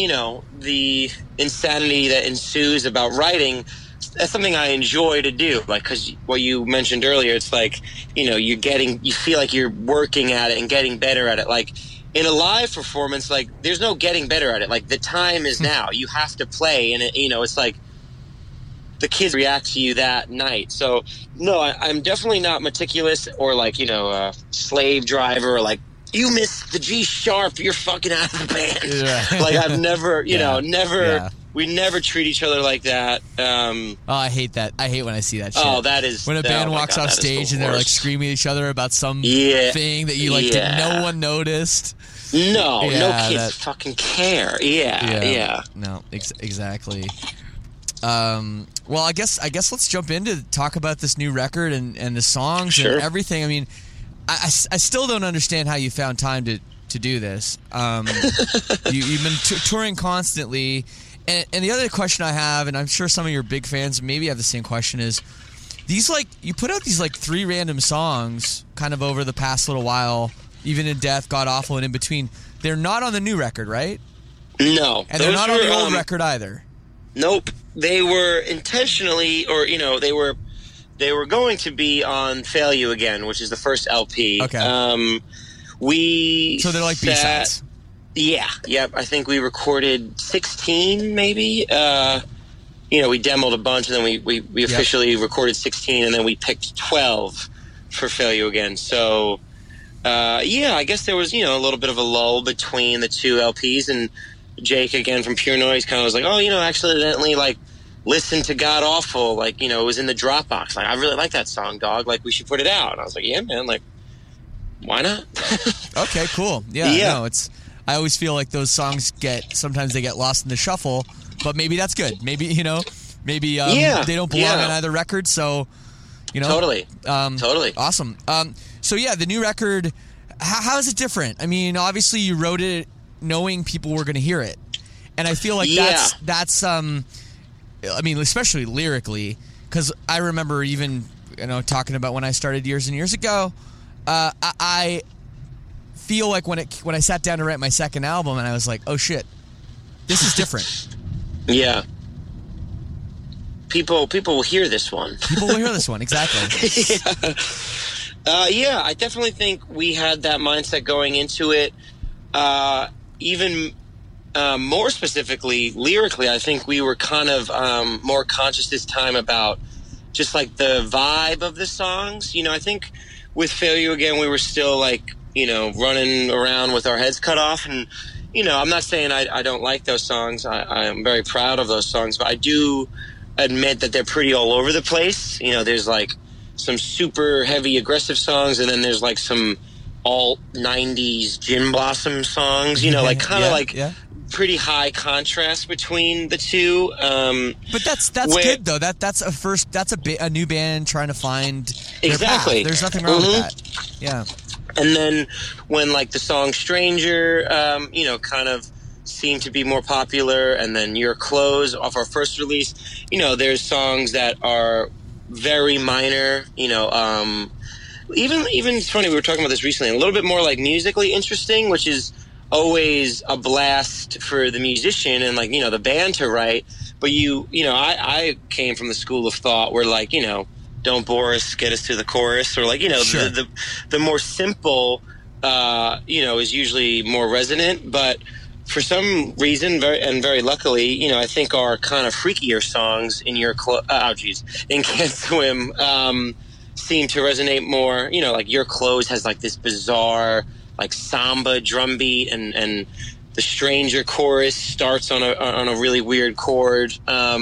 the insanity that ensues about writing, that's something I enjoy to do. Like, because what you mentioned earlier, it's like, you feel like you're working at it and getting better at it. Like in a live performance, like there's no getting better at it. Like the time is now. You have to play, and it's like the kids react to you that night. So no, I'm definitely not meticulous or like, a slave driver, or like, you missed the G sharp, you're fucking out of the band. Yeah. Like I've never, we never treat each other like that. I hate that. I hate when I see that shit. Oh, that is... When a band walks off stage and they're like screaming at each other about some thing that you no one noticed. No kids fucking care. Yeah. No, exactly. Well, I guess let's jump in to talk about this new record and the songs and everything. I mean, I still don't understand how you found time to do this. You've been touring constantly. And the other question I have, and I'm sure some of your big fans maybe have the same question, is these you put out these 3 random songs kind of over the past little while, Even in Death, God Awful, and In Between. They're not on the new record, right? No. And they're not on the old record either. Nope. They were intentionally, or they were going to be on Fail You Again, which is the first LP. Okay. So they're like B-sides. Yeah, yep. I think we recorded 16, maybe. We demoed a bunch, and then we officially recorded 16, and then we picked 12 for Fail You Again. So, I guess there was, a little bit of a lull between the 2 LPs, and Jake, again, from Pure Noise, kind of was like, accidentally, listen to God Awful. It was in the Dropbox. I really like that song, dog. We should put it out. And I was like, yeah, man, why not? Okay, cool. Yeah. No, I always feel like those songs sometimes they get lost in the shuffle, but maybe that's good. Maybe, they don't belong on either record, so, Totally. Totally. Awesome. So, the new record, how is it different? I mean, obviously you wrote it knowing people were going to hear it. And I feel like that's especially lyrically, because I remember even, talking about when I started years and years ago, I feel like when I sat down to write my second album, and I was like, oh shit, this is different. Yeah. people will hear this one. People will hear this one, exactly. Yeah, I definitely think we had that mindset going into it. Even more specifically, lyrically, I think we were kind of more conscious this time about just like the vibe of the songs. You know, I think with Failure Again, we were still like, you know, running around with our heads cut off. And, you know, I'm not saying I don't like those songs. I am very proud of those songs, but I do admit that they're pretty all over the place. You know, there's like some super heavy aggressive songs, and then there's like some alt 90s Gin Blossom songs, you know, like kind of pretty high contrast between the two. But that's good though. That's a new band trying to find their exactly path. There's nothing wrong with that. Yeah. And then when like the song Stranger, you know, kind of seemed to be more popular, and then Your Clothes off our first release, you know, there's songs that are very minor, you know, even it's funny, we were talking about this recently, a little bit more like musically interesting, which is always a blast for the musician and like, you know, the band to write. But you know, I came from the school of thought where like, you know, don't bore us, get us to the chorus, or like, you know, sure. the more simple, you know, is usually more resonant. But for some reason, very luckily, you know, I think our kind of freakier songs in in Can't Swim seem to resonate more. You know, like Your Clothes has like this bizarre like samba drum beat, and the Stranger chorus starts on a really weird chord.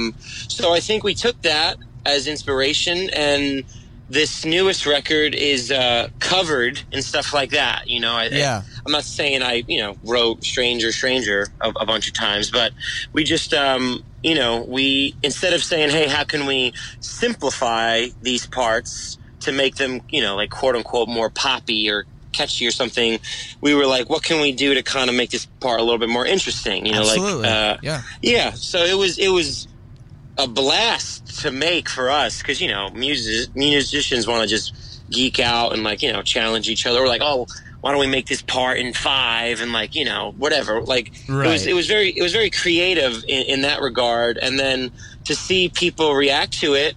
So I think we took that as inspiration, and this newest record is covered and stuff like that. You know, I'm not saying I, you know, wrote Stranger a bunch of times, but we just, you know, we, instead of saying, hey, how can we simplify these parts to make them, you know, like quote unquote more poppy or catchy or something, we were like, what can we do to kind of make this part a little bit more interesting? You know, absolutely. Yeah. So it was a blast to make for us, because, you know, musicians want to just geek out and like, you know, challenge each other. We're like, oh, why don't we make this part in 5 and like, you know, whatever. Like right. it was very creative in that regard, and then to see people react to it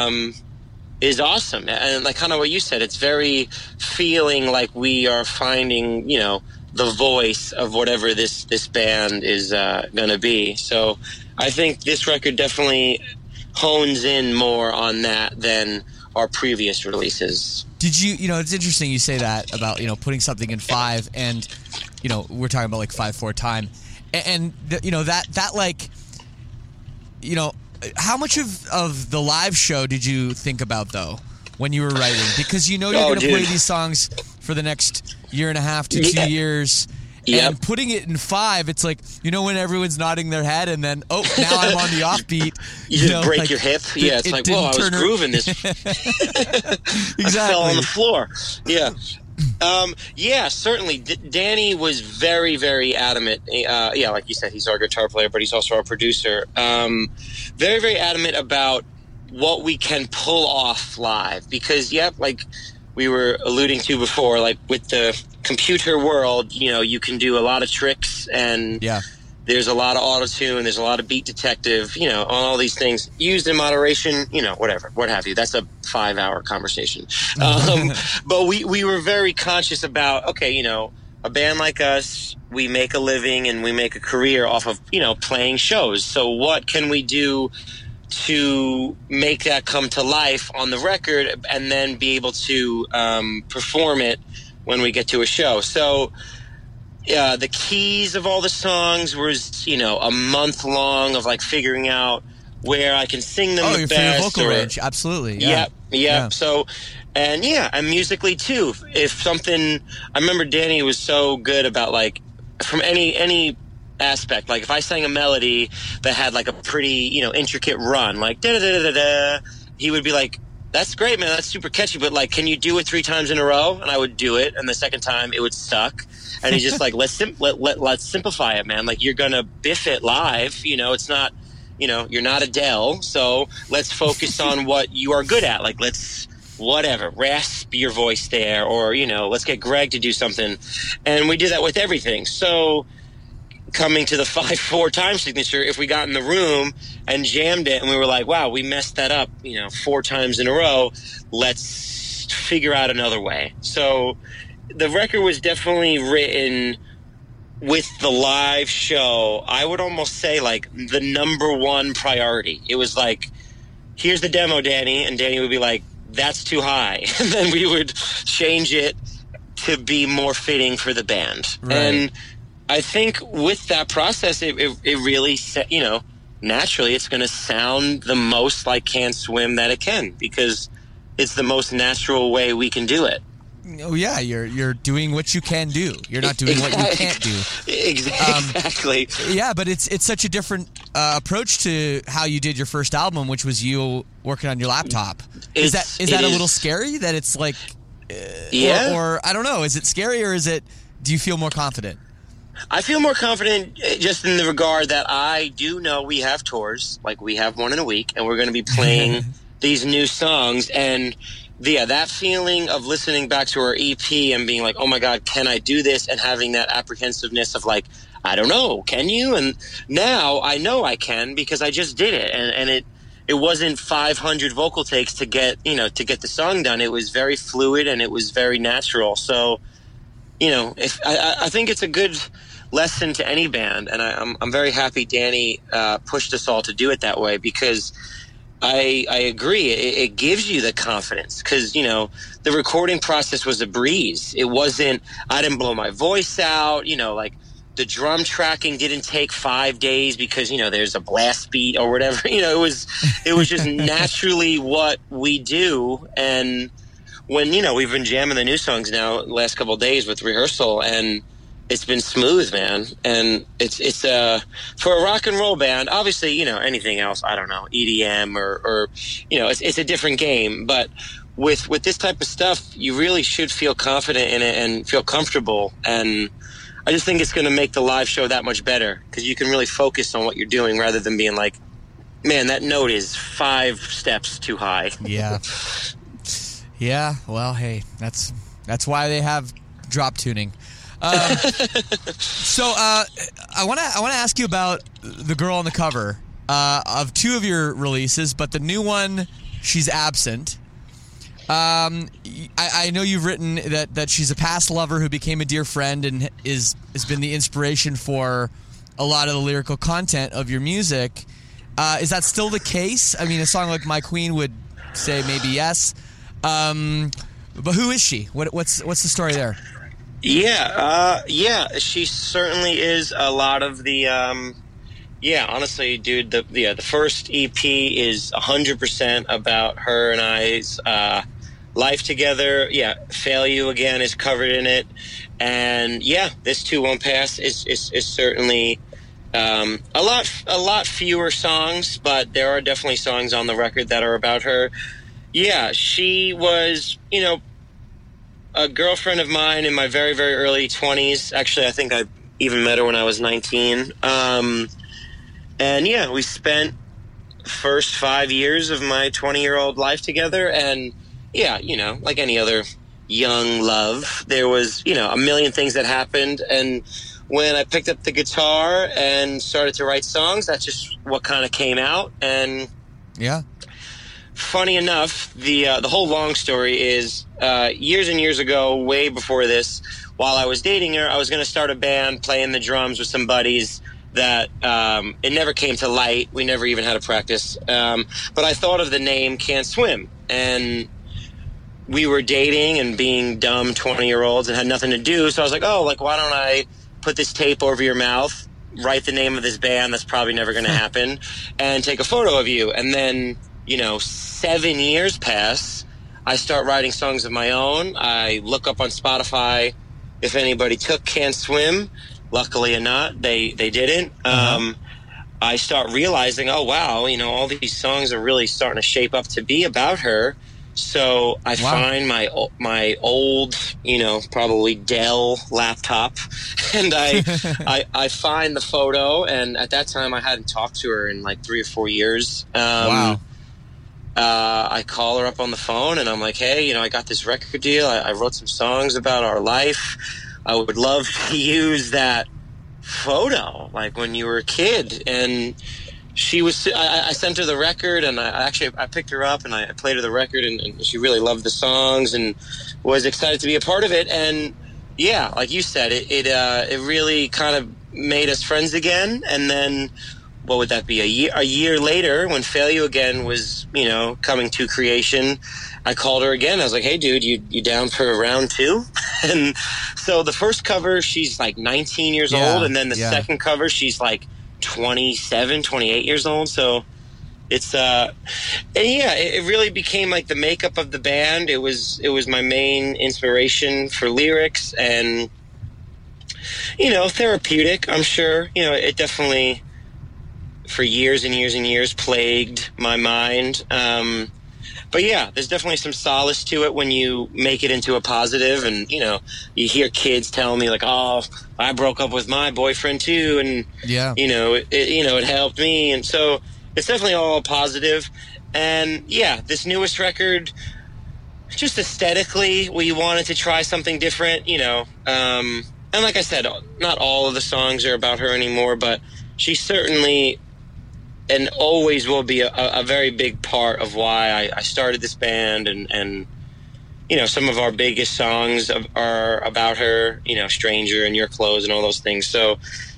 is awesome. And like kind of what you said, it's very feeling like we are finding, you know, the voice of whatever this band is going to be. So I think this record definitely hones in more on that than our previous releases. Did you know, it's interesting you say that about, you know, putting something in 5, and, you know, we're talking about like 5/4 time. And you know, that like, you know, how much of the live show did you think about though when you were writing? Because you know you're going to play these songs for the next 1.5 to 2 years. Yep. And putting it in 5, it's like, you know, when everyone's nodding their head and then, oh, now I'm on the offbeat. You know, break like, your hip. Yeah, it's like, whoa, I was grooving this. Exactly. I fell on the floor. Yeah. Yeah, certainly. Danny was very, very adamant. Yeah, like you said, he's our guitar player, but he's also our producer. Very, very adamant about what we can pull off live. Because, like we were alluding to before, like with the computer world, you know, you can do a lot of tricks, and there's a lot of auto-tune, there's a lot of beat detective, you know, all these things used in moderation, you know, whatever, what have you. That's a 5-hour conversation. But we were very conscious about, okay, you know, a band like us, we make a living and we make a career off of, you know, playing shows. So what can we do to make that come to life on the record and then be able to perform it when we get to a show? So the keys of all the songs was, you know, a month long of like figuring out where I can sing them the best. For your vocal range, absolutely. Yeah. So, and musically too. If something, I remember Danny was so good about like from any aspect. Like if I sang a melody that had like a pretty, you know, intricate run, like da da da da da, he would be like, "That's great, man. That's super catchy. But like, can you do it 3 times in a row?" And I would do it, and the second time it would suck. And he's just like, let's simplify it, man. Like you're gonna biff it live. You know, it's not, you know, you're not Adele, so let's focus on what you are good at. Like let's rasp your voice there, or you know, let's get Greg to do something. And we did that with everything. So coming to the 5/4 time signature if we got in the room and jammed it and we were like, wow, we messed that up, 4 times in a row. Let's figure out another way. So the record was definitely written with the live show. I would almost say like the number one priority. It was like, here's the demo, Danny. And Danny would be like, that's too high. And then we would change it to be more fitting for the band. Right. And I think with that process, it really, naturally it's going to sound the most like Can't Swim that it can, because it's the most natural way we can do it. Oh yeah, you're doing what you can do. You're not doing what you can't do. Exactly. Yeah, but it's such a different approach to how you did your first album, which was you working on your laptop. Is that a little scary? That it's like, yeah, or I don't know. Is it scary, or do you feel more confident? I feel more confident just in the regard that I do know we have tours, like we have one in a week, and we're going to be playing these new songs. And yeah, that feeling of listening back to our EP and being like, oh my God, can I do this? And having that apprehensiveness of like, I don't know, can you? And now I know I can because I just did it. And it wasn't 500 vocal takes to get the song done. It was very fluid and it was very natural. So, if I think it's a good lesson to any band. And I'm very happy Danny pushed us all to do it that way, because I agree. It gives you the confidence, because, the recording process was a breeze. It wasn't, I didn't blow my voice out, like the drum tracking didn't take 5 days because, there's a blast beat or whatever. It was just naturally what we do. And when, we've been jamming the new songs now the last couple of days with rehearsal, and it's been smooth, man. And it's for a rock and roll band, obviously, anything else, I don't know, EDM or it's a different game. But with this type of stuff, you really should feel confident in it and feel comfortable. And I just think it's going to make the live show that much better, because you can really focus on what you're doing rather than being like, man, that note is 5 steps too high. Yeah. Yeah. Well, hey, that's why they have drop tuning. So I want to ask you about the girl on the cover of 2 of your releases, but the new one, she's absent. I know you've written that she's a past lover who became a dear friend and has been the inspiration for a lot of the lyrical content of your music. Is that still the case? I mean, a song like My Queen would say maybe yes. But who is she? What's the story there? Yeah, she certainly is a lot of the, honestly, dude, the first EP is 100% about her and I's, life together. Yeah. Fail You Again is covered in it. And yeah, This Too Won't Pass is certainly, a lot fewer songs, but there are definitely songs on the record that are about her. Yeah. She was, a girlfriend of mine in my very, very early 20s. Actually, I think I even met her when I was 19. And yeah, we spent first 5 years of my 20-year-old life together. And yeah, like any other young love, there was, a million things that happened. And when I picked up the guitar and started to write songs, that's just what kind of came out. And yeah. Funny enough, the whole long story is years and years ago, way before this, while I was dating her, I was going to start a band playing the drums with some buddies that it never came to light. We never even had a practice. But I thought of the name Can't Swim. And we were dating and being dumb 20-year-olds and had nothing to do. So I was like, why don't I put this tape over your mouth, write the name of this band that's probably never going to happen, and take a photo of you. And then 7 years pass. I start writing songs of my own. I look up on Spotify if anybody took Can't Swim. Luckily or not, they didn't. I start realizing, oh wow, all these songs are really starting to shape up to be about her. So I find my old, probably Dell laptop, and I find the photo. And at that time, I hadn't talked to her in like 3 or 4 years. Wow. I call her up on the phone and I'm like, hey, I got this record deal. I wrote some songs about our life. I would love to use that photo, like when you were a kid. And she was, I sent her the record, and I picked her up and I played her the record, and she really loved the songs and was excited to be a part of it. And yeah, like you said, it really kind of made us friends again. And then, what would that be? A year later, when Fail You Again was, coming to creation, I called her again. I was like, hey, dude, you down for round 2? And so the first cover, she's like 19 years old. And then the second cover, she's like 27, 28 years old. So it's, it really became like the makeup of the band. It was my main inspiration for lyrics and, therapeutic, I'm sure. It definitely, for years and years and years, plagued my mind. But yeah, there's definitely some solace to it when you make it into a positive. And, you hear kids tell me like, oh, I broke up with my boyfriend too. And, it helped me. And so it's definitely all positive. And yeah, this newest record, just aesthetically, we wanted to try something different, and like I said, not all of the songs are about her anymore, but she certainly and always will be a very big part of why I started this band. And some of our biggest songs are about her, Stranger and Your Clothes and all those things. So,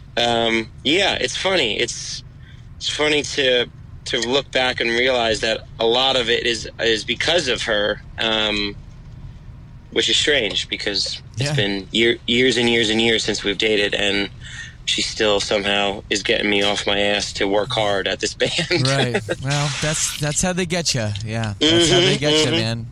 it's funny. It's funny to look back and realize that a lot of it is because of her, which is strange because it's been years and years and years since we've dated, and she still somehow is getting me off my ass to work hard at this band. Right. Well, that's how they get you. Yeah. That's how they get you, man.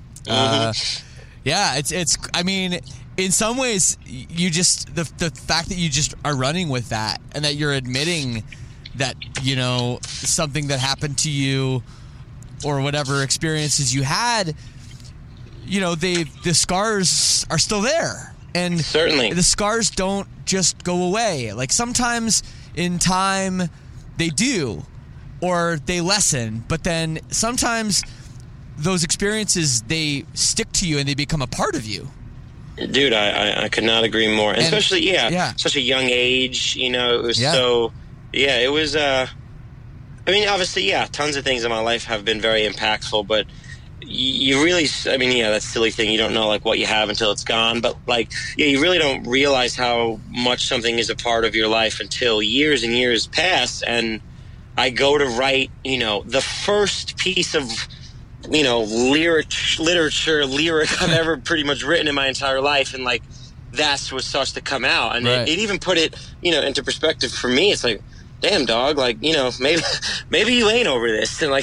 It's, I mean, in some ways, you just, the fact that you just are running with that and that you're admitting that, something that happened to you or whatever experiences you had, the scars are still there. And certainly the scars don't just go away. Like sometimes in time they do, or they lessen, but then sometimes those experiences, they stick to you and they become a part of you. Dude, I could not agree more. And especially, such a young age, it was it was, obviously, tons of things in my life have been very impactful, but you really, that silly thing, you don't know like what you have until it's gone, but you really don't realize how much something is a part of your life until years and years pass. And I go to write, the first piece of, lyric I've ever pretty much written in my entire life, and that's what starts to come out. And it even put it, into perspective for me. It's like, damn, dog, maybe you ain't over this. And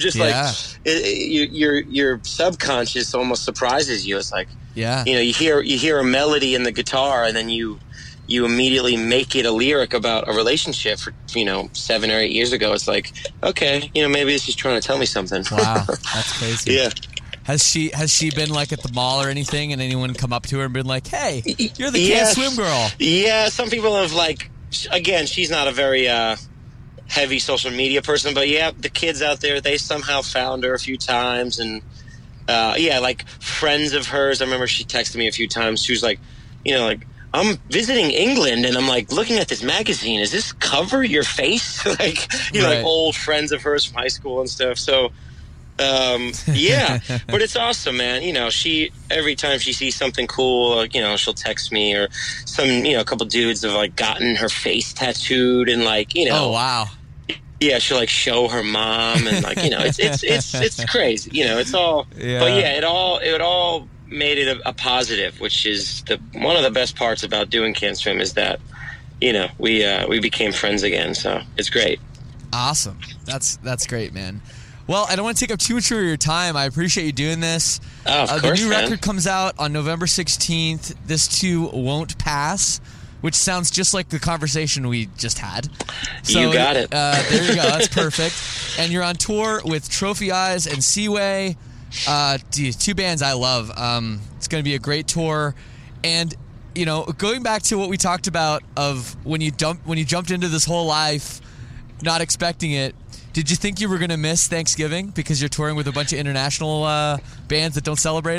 your subconscious almost surprises you. It's like, you hear a melody in the guitar, and then you immediately make it a lyric about a relationship for 7 or 8 years ago. It's like, okay, maybe it's just trying to tell me something. Wow, that's crazy. Yeah. Has she been at the mall or anything, and anyone come up to her and been like, hey, you're the Can't Swim girl? Yeah, some people have again, she's not a very heavy social media person, but the kids out there, they somehow found her a few times. And friends of hers, I remember she texted me a few times. She was like, I'm visiting England and I'm looking at this magazine. Is this cover your face? Old friends of hers from high school and stuff. So but it's awesome, man. She, every time she sees something cool, she'll text me, or some, a couple dudes have gotten her face tattooed, and oh wow, yeah, she'll show her mom, and it's crazy, it's all, but it all made it a positive, which is one of the best parts about doing Can't Swim, is that we became friends again, so it's great. Awesome, that's great, man. Well, I don't want to take up too much of your time. I appreciate you doing this. Oh, of course, the new record comes out on November 16th. This Too Won't Pass, which sounds just like the conversation we just had. So, you got it. There you go. That's perfect. And you're on tour with Trophy Eyes and Seaway. Two bands I love. It's going to be a great tour. And, going back to what we talked about of when you jumped into this whole life, not expecting it, did you think you were going to miss Thanksgiving because you're touring with a bunch of international bands that don't celebrate it?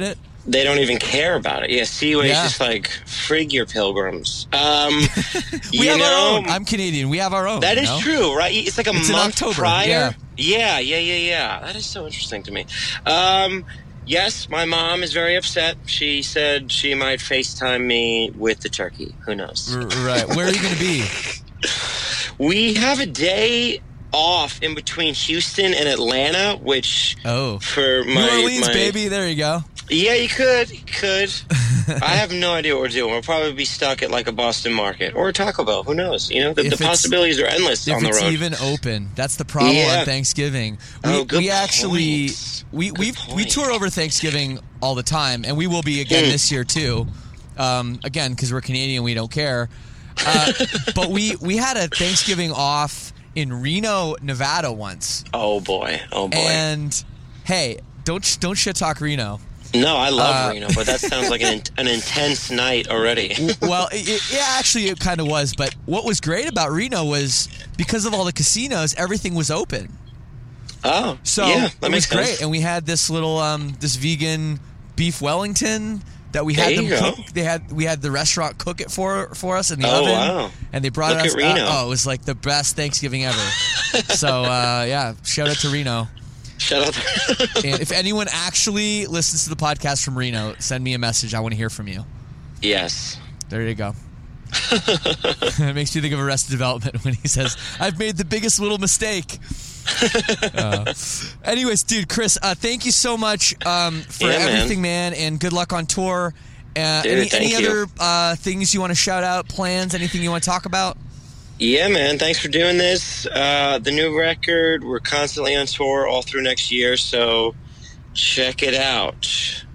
they don't even care about it. Yeah, Seaway's Yeah. just like, frig your pilgrims. We have our own. I'm Canadian. We have our own. That you is know? true, right? It's like It's in month October, prior. Yeah. That is so interesting to me. Yes, my mom is very upset. She said she might FaceTime me with the turkey. Who knows? Right. Where are you going to be? We have a day off in between Houston and Atlanta, which for my New Orleans, baby. There you go. Yeah, you could. I have no idea what we're doing. We'll probably be stuck at like a Boston Market or a Taco Bell. Who knows? You know, the possibilities are endless on the road. If it's even open, that's the problem on Thanksgiving. We actually we tour over Thanksgiving all the time, and we will be again this year too. Again, because we're Canadian, we don't care. But we had a Thanksgiving off in Reno, Nevada once. Oh boy. And hey, don't shit talk Reno. No, I love Reno, but that sounds like an intense night already. Well, actually, it kind of was. But what was great about Reno was because of all the casinos, everything was open. Oh, so yeah, that it makes was great. sense. And we had this little this vegan beef Wellington that we had them cook. We had the restaurant cook it for us in the oven. Wow. And they brought Look us. at Reno. It was like the best Thanksgiving ever. So shout out to Reno. Shout out. And if anyone actually listens to the podcast from Reno, send me a message. I want to hear from you. Yes. There you go. It makes me think of Arrested Development when he says, "I've made the biggest little mistake." Anyways, dude, Chris, thank you so much for everything, man, and good luck on tour. Any other things you want to shout out, plans, anything you want to talk about? Yeah, man. Thanks for doing this. The new record, we're constantly on tour all through next year, so check it out.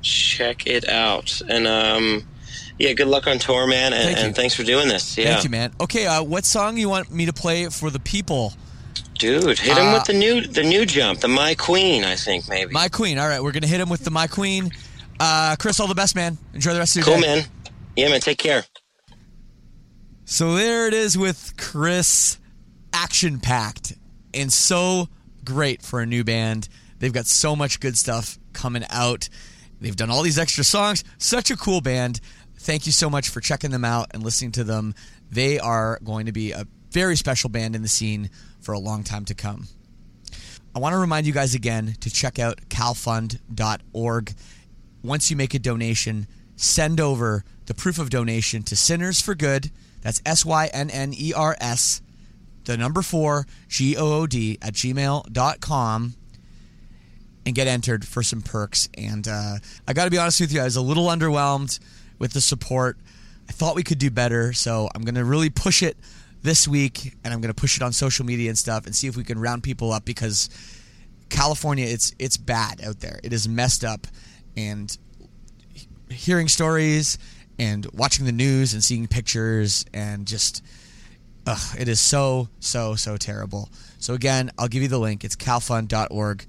And, good luck on tour, man, and thanks for doing this. Yeah. Thank you, man. Okay, what song you want me to play for the people? Dude, hit him with the new jump, the My Queen, I think, maybe. My Queen. All right, we're going to hit him with the My Queen. Chris, all the best, man. Enjoy the rest of your day. Cool, man. Yeah, man, take care. So there it is with Chris, action-packed and so great for a new band. They've got so much good stuff coming out. They've done all these extra songs. Such a cool band. Thank you so much for checking them out and listening to them. They are going to be a very special band in the scene for a long time to come. I want to remind you guys again to check out calfund.org. Once you make a donation, send over the proof of donation to Sinners for Good. That's SYNNERS, the number 4, GOOD at gmail.com, and get entered for some perks. And I got to be honest with you, I was a little underwhelmed with the support. I thought we could do better, so I'm going to really push it this week, and I'm going to push it on social media and stuff and see if we can round people up, because California, it's bad out there. It is messed up, and hearing stories and watching the news and seeing pictures and just, it is so terrible. So again, I'll give you the link. It's calfund.org,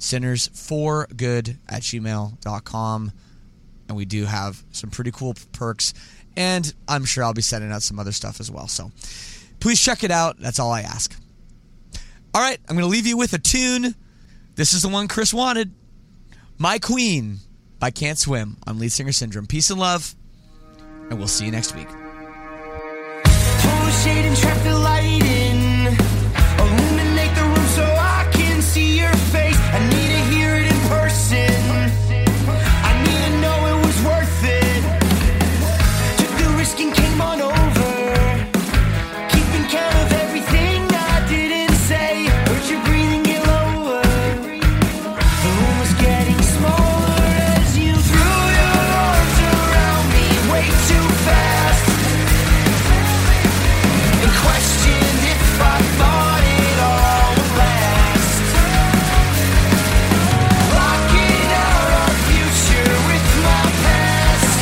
sinnersforgood@gmail.com, and we do have some pretty cool perks, and I'm sure I'll be sending out some other stuff as well. So please check it out. That's all I ask. All right, I'm going to leave you with a tune. This is the one Chris wanted. My Queen by Can't Swim on Lead Singer Syndrome. Peace and love, and we'll see you next week. Pull shade and trap the light in. Illuminate the room so I can see your face. I need to hear it in person. I need to know it was worth it. Took the risk and came on over. Keeping count of everything I didn't say. Heard you breathing get lower. The room was getting smaller as you threw your arms around me way too fast. And questioned if I thought it all would last. Blocking out our future with my past.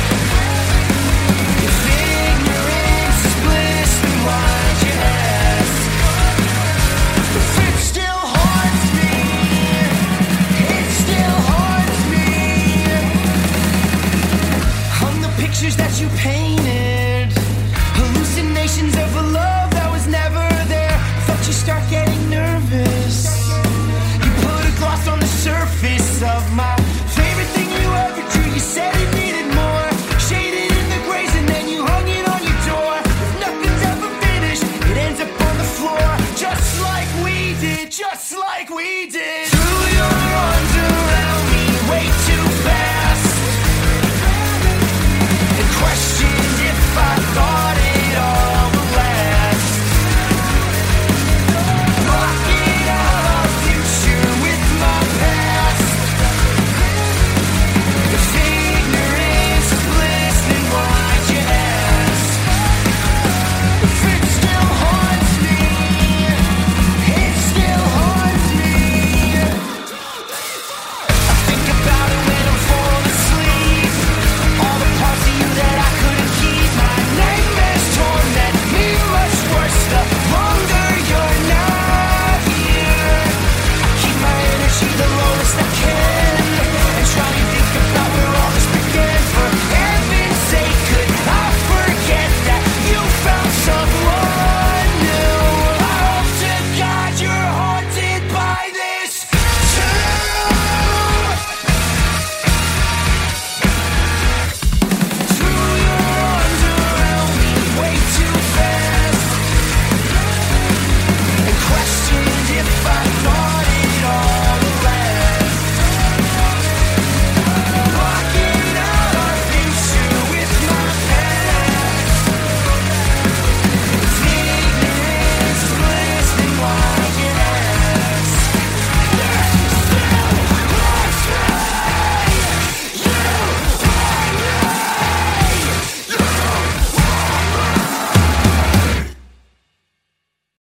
If ignorance is bliss, then why'd you ask? If it still haunts me, it still haunts me. Hung the pictures that you painted.